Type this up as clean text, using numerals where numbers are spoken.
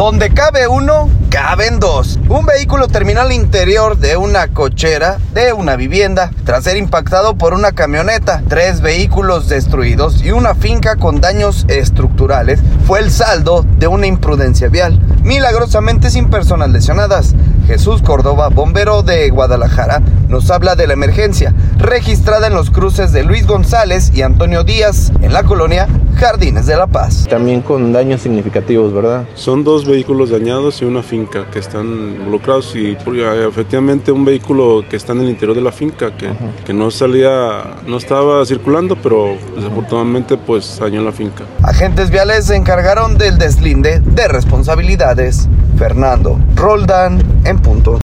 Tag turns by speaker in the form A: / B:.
A: Donde cabe uno, caben dos. Un vehículo terminó al interior de una cochera de una vivienda tras ser impactado por una camioneta. 3 vehículos destruidos y una finca con daños estructurales fue el saldo de una imprudencia vial, milagrosamente sin personas lesionadas. Jesús Córdoba, bombero de Guadalajara, nos habla de la emergencia registrada en los cruces de Luis González y Antonio Díaz en la colonia Jardines de la Paz.
B: También con daños significativos, ¿verdad?
C: Son 2 vehículos dañados y una finca que están involucrados y efectivamente un vehículo que está en el interior de la finca que no estaba circulando, pero desafortunadamente pues dañó la finca.
A: Agentes viales se encargaron del deslinde de responsabilidades. Fernando Roldán en punto.